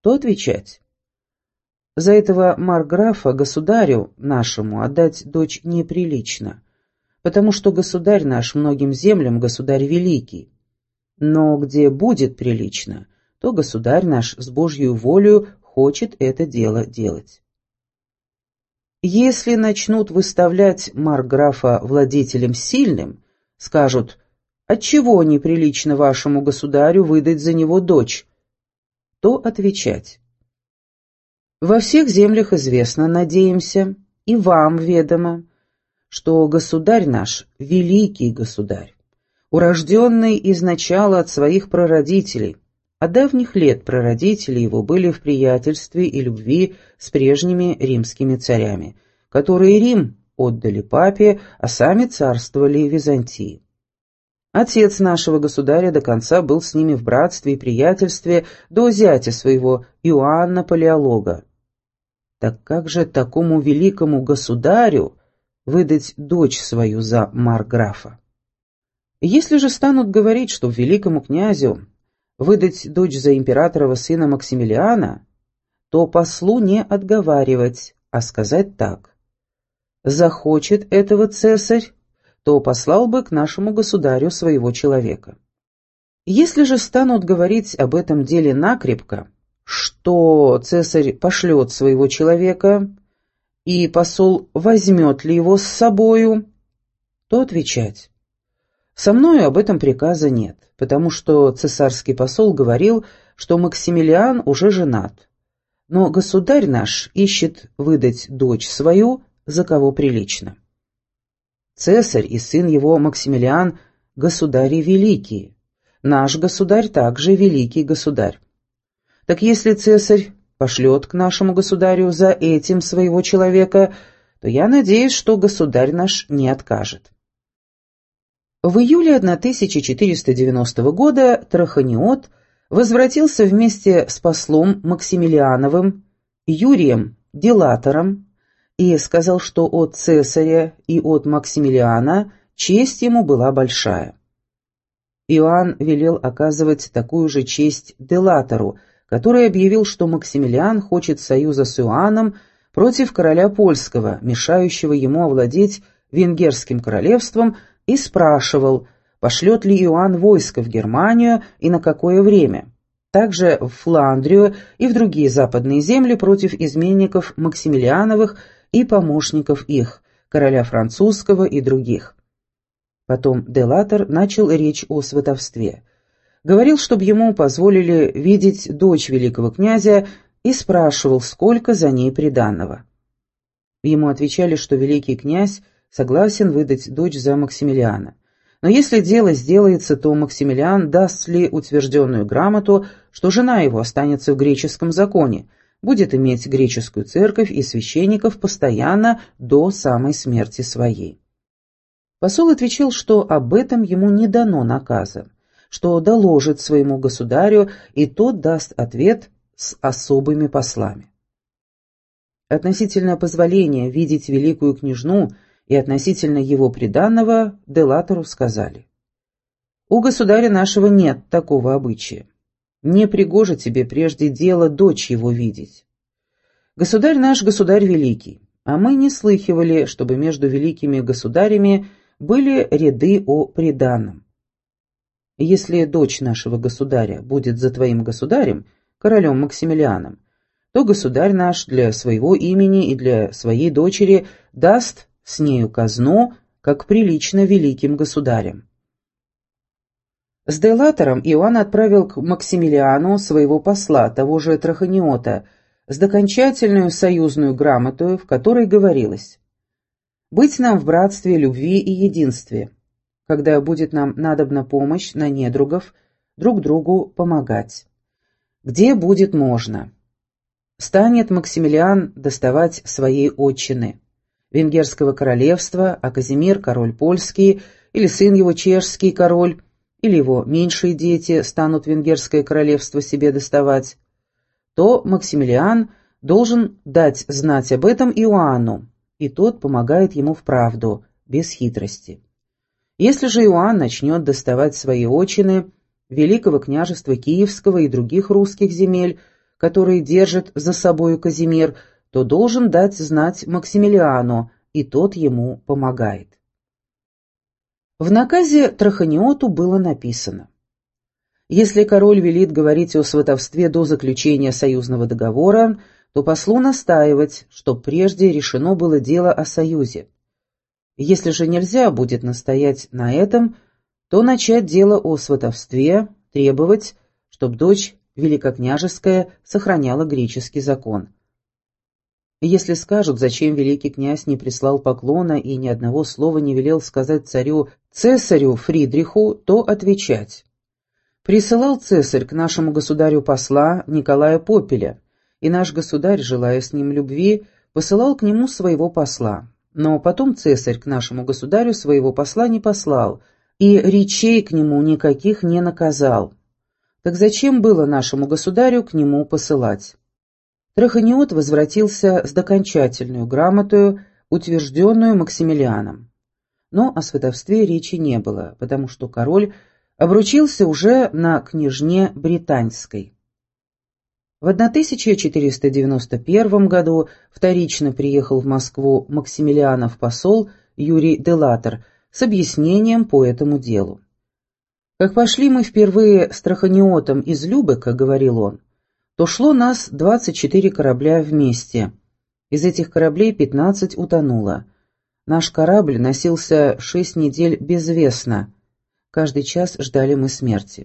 то отвечать: за этого марграфа государю нашему отдать дочь неприлично, потому что государь наш многим землям государь великий. Но где будет прилично, то государь наш с Божьей волею хочет это дело делать. Если начнут выставлять марграфа владетелем сильным, скажут: отчего неприлично вашему государю выдать за него дочь, то отвечать: во всех землях известно, надеемся, и вам ведомо, что государь наш — великий государь, урожденный изначала от своих прародителей, а давних лет прародители его были в приятельстве и любви с прежними римскими царями, которые Рим отдали папе, а сами царствовали в Византии. Отец нашего государя до конца был с ними в братстве и приятельстве до зятя своего Иоанна Палеолога. Так как же такому великому государю выдать дочь свою за марграфа? Если же станут говорить, что великому князю выдать дочь за императорова сына Максимилиана, то послу не отговаривать, а сказать так: захочет этого цесарь, то послал бы к нашему государю своего человека. Если же станут говорить об этом деле накрепко, что цесарь пошлет своего человека, и посол возьмет ли его с собою, то отвечать: со мною об этом приказа нет, потому что цесарский посол говорил, что Максимилиан уже женат, но государь наш ищет выдать дочь свою за кого прилично. Цесарь и сын его Максимилиан – государи великие, наш государь также великий государь. Так если цесарь пошлет к нашему государю за этим своего человека, то я надеюсь, что государь наш не откажет. В июле 1490 года Траханиот возвратился вместе с послом Максимилиановым Юрием Делатором и сказал, что от цесаря и от Максимилиана честь ему была большая. Иоанн велел оказывать такую же честь Делатору, который объявил, что Максимилиан хочет союза с Иоанном против короля польского, мешающего ему овладеть Венгерским королевством, и спрашивал, пошлет ли Иоанн войско в Германию и на какое время, также в Фландрию и в другие западные земли против изменников Максимилиановых и помощников их, короля французского и других. Потом Делатор начал речь о сватовстве. Говорил, чтобы ему позволили видеть дочь великого князя, и спрашивал, сколько за ней приданого. Ему отвечали, что великий князь согласен выдать дочь за Максимилиана. Но если дело сделается, то Максимилиан даст ли утвержденную грамоту, что жена его останется в греческом законе, будет иметь греческую церковь и священников постоянно до самой смерти своей. Посол отвечал, что об этом ему не дано наказа, что доложит своему государю, и тот даст ответ с особыми послами. Относительно позволения видеть великую княжну и относительно его приданого Делатору сказали: «У государя нашего нет такого обычая. Не пригоже тебе прежде дело дочь его видеть. Государь наш государь великий, а мы не слыхивали, чтобы между великими государями были ряды о приданом. Если дочь нашего государя будет за твоим государем, королем Максимилианом, то государь наш для своего имени и для своей дочери даст с нею казну, как прилично великим государям». С Делатором Иоанн отправил к Максимилиану своего посла, того же Траханиота, с докончательную союзную грамотою, в которой говорилось: «Быть нам в братстве, любви и единстве, когда будет нам надобна помощь на недругов, друг другу помогать, где будет можно. Станет Максимилиан доставать своей отчины, Венгерского королевства, а Казимир, король польский, или сын его чешский король, или его меньшие дети станут Венгерское королевство себе доставать, то Максимилиан должен дать знать об этом Иоанну, и тот помогает ему вправду, без хитрости. Если же Иоанн начнет доставать свои отчины Великого княжества Киевского и других русских земель, который держит за собою Казимир, то должен дать знать Максимилиану, и тот ему помогает. В наказе Траханиоту было написано: если король велит говорить о сватовстве до заключения союзного договора, то послу настаивать, что прежде решено было дело о союзе. Если же нельзя будет настоять на этом, то начать дело о сватовстве, требовать, чтоб дочь великокняжеская сохраняла греческий закон. Если скажут, зачем великий князь не прислал поклона и ни одного слова не велел сказать цесарю Фридриху, то отвечать: присылал цесарь к нашему государю посла Николая Попеля, и наш государь, желая с ним любви, посылал к нему своего посла. Но потом цесарь к нашему государю своего посла не послал, и речей к нему никаких не наказал. Так зачем было нашему государю к нему посылать? Траханиот возвратился с докончательную грамотою, утвержденную Максимилианом. Но о сватовстве речи не было, потому что король обручился уже на княжне Британской. В 1491 году вторично приехал в Москву Максимилианов посол Юрий Делатор с объяснением по этому делу. «Как пошли мы впервые с Траханиотом из Любека, — говорил он, — то шло нас 24 корабля вместе. Из этих кораблей 15 утонуло. Наш корабль носился 6 недель безвестно. Каждый час ждали мы смерти.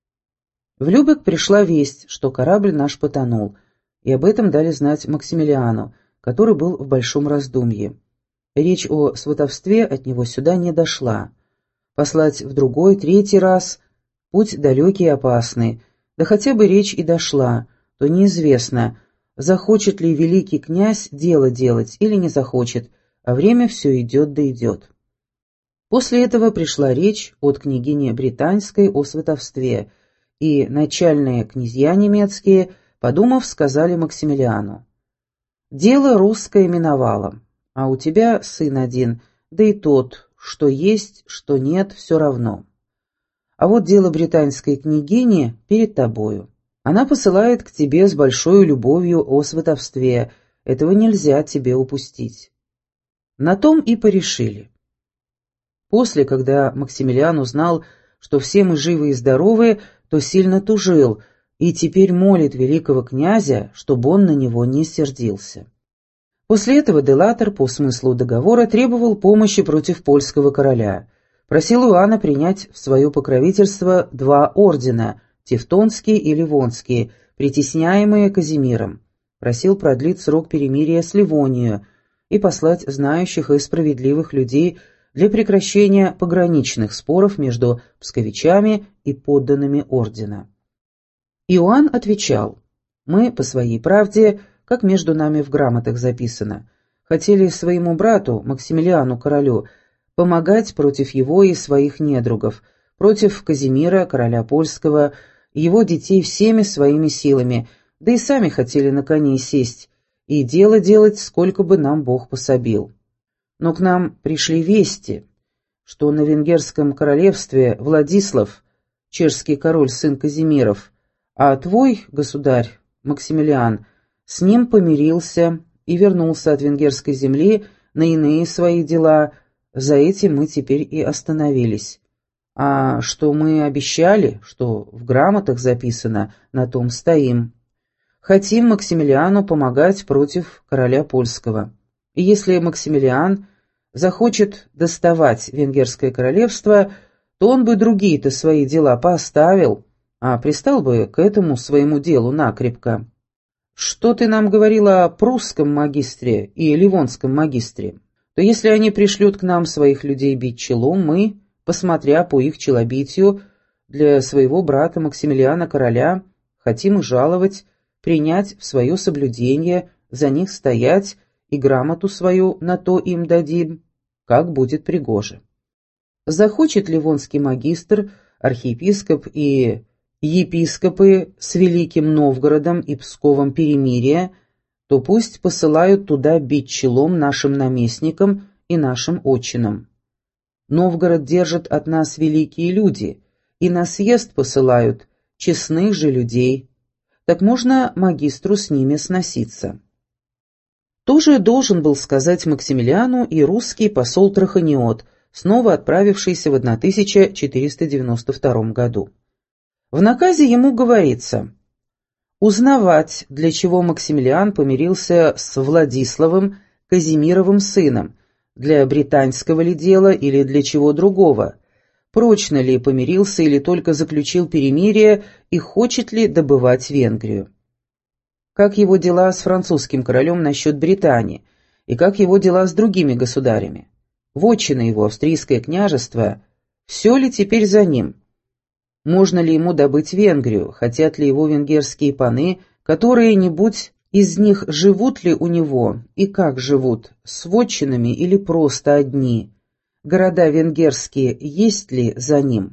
В Любек пришла весть, что корабль наш потонул, и об этом дали знать Максимилиану, который был в большом раздумье. Речь о сватовстве от него сюда не дошла. Послать в другой, третий раз — путь далекий и опасный, да хотя бы речь и дошла, то неизвестно, захочет ли великий князь дело делать или не захочет, а время все идет да идет». После этого пришла речь от княгини Британской о сватовстве, и начальные князья немецкие, подумав, сказали Максимилиану: «Дело русское миновало, а у тебя сын один, да и тот, что есть, что нет, все равно. А вот дело британской княгини перед тобою. Она посылает к тебе с большой любовью о сватовстве, этого нельзя тебе упустить». На том и порешили. После, когда Максимилиан узнал, что все мы живы и здоровы, то сильно тужил и теперь молит великого князя, чтобы он на него не сердился. После этого Делатор по смыслу договора требовал помощи против польского короля, просил Иоанна принять в свое покровительство 2 ордена – Тевтонский и Ливонский, притесняемые Казимиром, просил продлить срок перемирия с Ливонией и послать знающих и справедливых людей для прекращения пограничных споров между псковичами и подданными ордена. Иоанн отвечал: «Мы, по своей правде, как между нами в грамотах записано, хотели своему брату, Максимилиану королю, помогать против его и своих недругов, против Казимира, короля польского, его детей всеми своими силами, да и сами хотели на коней сесть, и дело делать, сколько бы нам Бог пособил. Но к нам пришли вести, что на венгерском королевстве Владислав, чешский король, сын Казимиров, а твой, государь, Максимилиан, с ним помирился и вернулся от венгерской земли на иные свои дела, за этим мы теперь и остановились. А что мы обещали, что в грамотах записано, на том стоим. Хотим Максимилиану помогать против короля польского. И если Максимилиан захочет доставать венгерское королевство, то он бы другие-то свои дела поставил, а пристал бы к этому своему делу накрепко. Что ты нам говорила о прусском магистре и ливонском магистре? То если они пришлют к нам своих людей бить челом, мы, посмотря по их челобитию, для своего брата Максимилиана короля хотим и жаловать, принять в свое соблюдение, за них стоять и грамоту свою на то им дадим, как будет пригоже. Захочет ливонский магистр, архиепископ и епископы с Великим Новгородом и Псковом перемирия, то пусть посылают туда бить челом нашим наместникам и нашим отчинам. Новгород держат от нас великие люди, и на съезд посылают честных же людей. так можно магистру с ними сноситься. Тоже должен был сказать Максимилиану и русский посол Траханиот, снова отправившийся в 1492 году. В наказе ему говорится: узнавать, для чего Максимилиан помирился с Владиславом, Казимировым сыном, для британского ли дела или для чего другого, прочно ли помирился или только заключил перемирие и хочет ли добывать Венгрию. Как его дела с французским королем насчет Британии, и как его дела с другими государями. Вотчина его, австрийское княжество, все ли теперь за ним? Можно ли ему добыть Венгрию, хотят ли его венгерские паны, которые-нибудь из них живут ли у него, и как живут, с вотчинами или просто одни? Города венгерские есть ли за ним?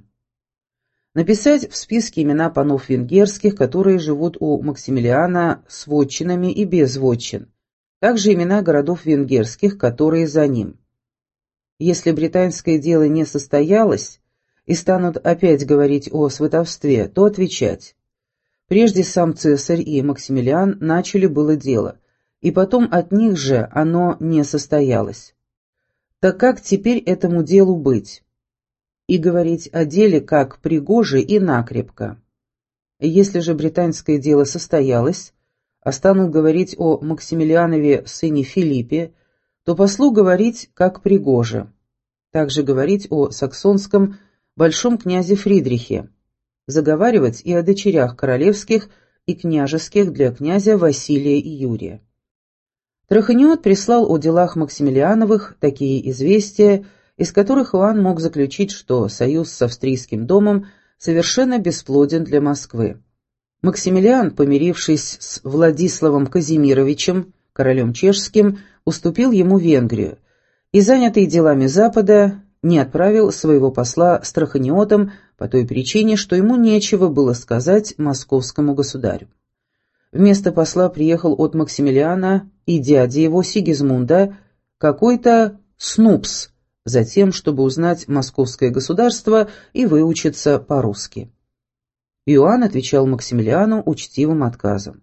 Написать в списке имена панов венгерских, которые живут у Максимилиана с вотчинами и без вотчин. Также имена городов венгерских, которые за ним. Если британское дело не состоялось, и станут опять говорить о сватовстве, то отвечать. Прежде сам цесарь и Максимилиан начали было дело, и потом от них же оно не состоялось. Так как теперь этому делу быть? И говорить о деле как пригоже и накрепко. Если же британское дело состоялось, а станут говорить о Максимилианове сыне Филиппе, то послу говорить как пригоже. Также говорить о саксонском большом князе Фридрихе, заговаривать и о дочерях королевских и княжеских для князя Василия и Юрия. Траханиот прислал о делах Максимилиановых такие известия, из которых Иоанн мог заключить, что союз с австрийским домом совершенно бесплоден для Москвы. Максимилиан, помирившись с Владиславом Казимировичем, королем чешским, уступил ему Венгрию, и, занятый делами Запада, не отправил своего посла с Траханиотом по той причине, что ему нечего было сказать московскому государю. Вместо посла приехал от Максимилиана и дяди его Сигизмунда какой-то Снупс, затем, чтобы узнать московское государство и выучиться по-русски. Иоанн отвечал Максимилиану учтивым отказом.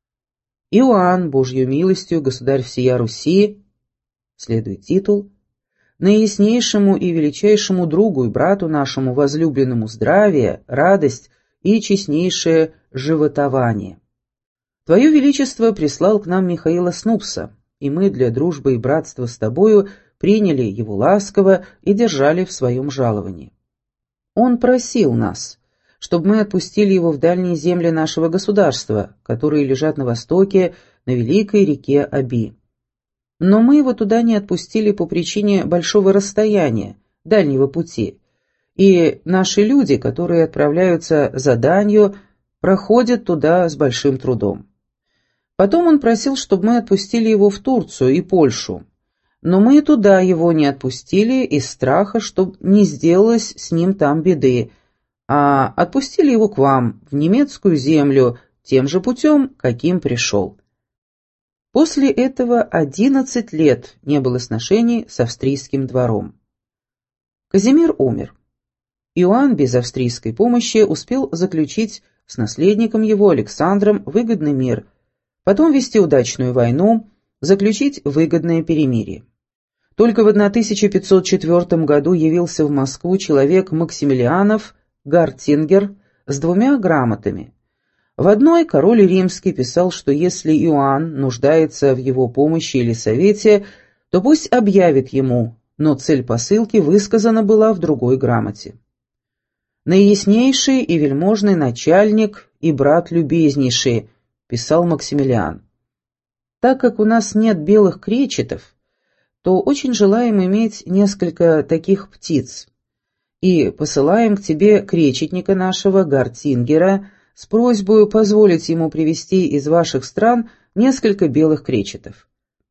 «Иоанн, Божью милостью, государь всея Руси», следует титул, «наияснейшему и величайшему другу и брату нашему возлюбленному здравие, радость и честнейшее животование. Твое Величество прислал к нам Михаила Снупса, и мы для дружбы и братства с тобою приняли его ласково и держали в своем жаловании. Он просил нас, чтобы мы отпустили его в дальние земли нашего государства, которые лежат на востоке, на великой реке Оби. Но мы его туда не отпустили по причине большого расстояния, дальнего пути, и наши люди, которые отправляются за данью, проходят туда с большим трудом. Потом он просил, чтобы мы отпустили его в Турцию и Польшу, но мы туда его не отпустили из страха, чтобы не сделалось с ним там беды, а отпустили его к вам, в немецкую землю, тем же путем, каким пришел. После этого 11 лет не было сношений с австрийским двором. Казимир умер. Иоанн без австрийской помощи успел заключить с наследником его Александром выгодный мир, потом вести удачную войну, заключить выгодное перемирие. Только в 1504 году явился в Москву человек Максимилианов, Гартингер, с 2 грамотами. В одной король римский писал, что если Иоанн нуждается в его помощи или совете, то пусть объявит ему, но цель посылки высказана была в другой грамоте. «Наияснейший и вельможный начальник и брат любезнейший», — писал Максимилиан. «Так как у нас нет белых кречетов, то очень желаем иметь несколько таких птиц, и посылаем к тебе кречетника нашего Гартингера с просьбой позволить ему привезти из ваших стран несколько белых кречетов».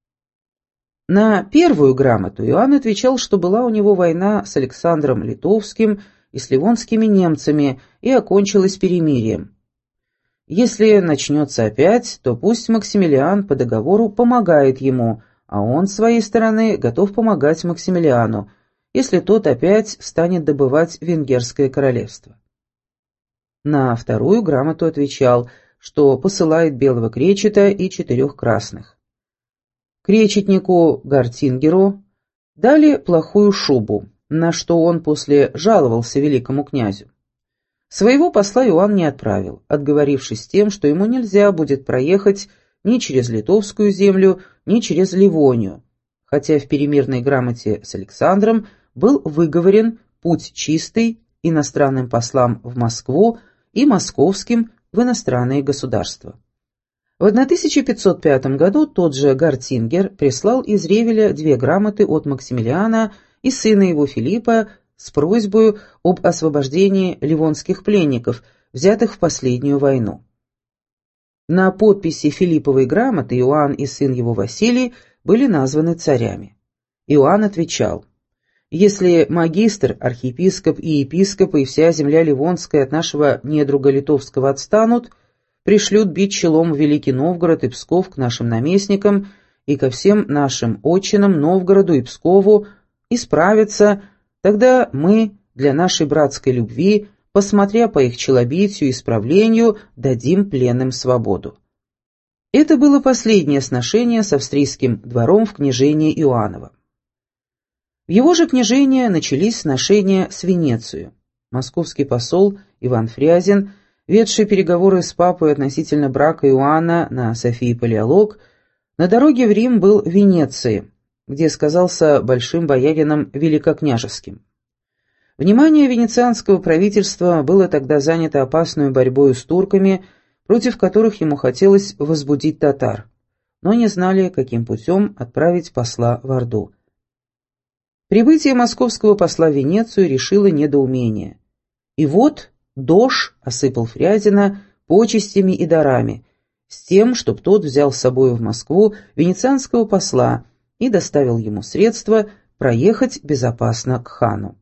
На первую грамоту Иоанн отвечал, что была у него война с Александром Литовским и с ливонскими немцами и окончилась перемирием. Если начнется опять, то пусть Максимилиан по договору помогает ему, а он, с своей стороны, готов помогать Максимилиану, если тот опять станет добывать Венгерское королевство. На вторую грамоту отвечал, что посылает белого кречета и 4 красных. Кречетнику Гартингеру дали плохую шубу, на что он после жаловался великому князю. Своего посла Иоанн не отправил, отговорившись тем, что ему нельзя будет проехать ни через Литовскую землю, ни через Ливонию, хотя в перемирной грамоте с Александром был выговорен путь чистый иностранным послам в Москву и московским в иностранные государства. В 1505 году тот же Гартингер прислал из Ревеля 2 грамоты от Максимилиана и сына его Филиппа с просьбой об освобождении ливонских пленников, взятых в последнюю войну. На подписи Филипповой грамоты Иоанн и сын его Василий были названы царями. Иоанн отвечал: «Если магистр, архиепископ и епископ и вся земля ливонская от нашего недруга литовского отстанут, пришлют бить челом в Великий Новгород и Псков к нашим наместникам и ко всем нашим отчинам Новгороду и Пскову, и справятся, тогда мы для нашей братской любви, посмотря по их челобитию и исправлению, дадим пленным свободу». Это было последнее сношение с австрийским двором в княжении Иоанново. В его же княжении начались сношения с Венецией. Московский посол Иван Фрязин, ведший переговоры с папой относительно брака Иоанна на Софии Палеолог, на дороге в Рим был в Венеции, где сказался большим боярином великокняжеским. Внимание венецианского правительства было тогда занято опасной борьбой с турками, против которых ему хотелось возбудить татар, но не знали, каким путем отправить посла в Орду. Прибытие московского посла в Венецию решило недоумение. И вот дож осыпал Фрязина почестями и дарами, с тем, чтоб тот взял с собой в Москву венецианского посла и доставил ему средства проехать безопасно к хану.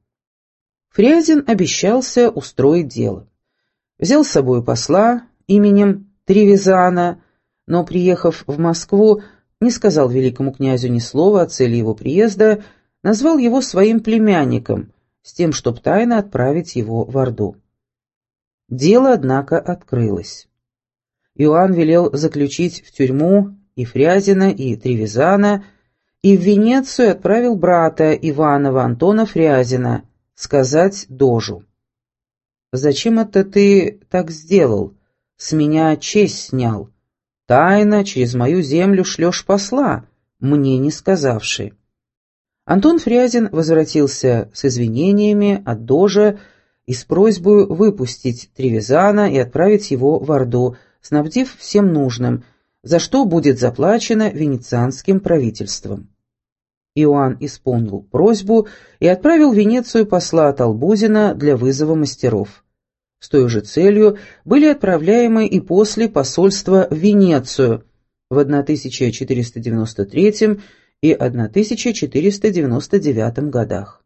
Фрязин обещался устроить дело. Взял с собой посла именем Тревизана, но, приехав в Москву, не сказал великому князю ни слова о цели его приезда, назвал его своим племянником, с тем, чтоб тайно отправить его в Орду. Дело, однако, открылось. Иоанн велел заключить в тюрьму и Фрязина, и Тревизана, и в Венецию отправил брата Иванова Антона Фрязина сказать дожу: «Зачем это ты так сделал? С меня честь снял. Тайно через мою землю шлешь посла, мне не сказавши». Антон Фрязин возвратился с извинениями от дожа и с просьбой выпустить Тревизана и отправить его в Орду, снабдив всем нужным, за что будет заплачено венецианским правительством. Иоанн исполнил просьбу и отправил в Венецию посла Толбузина для вызова мастеров. С той же целью были отправляемы и после посольства в Венецию в 1493 и 1499 годах.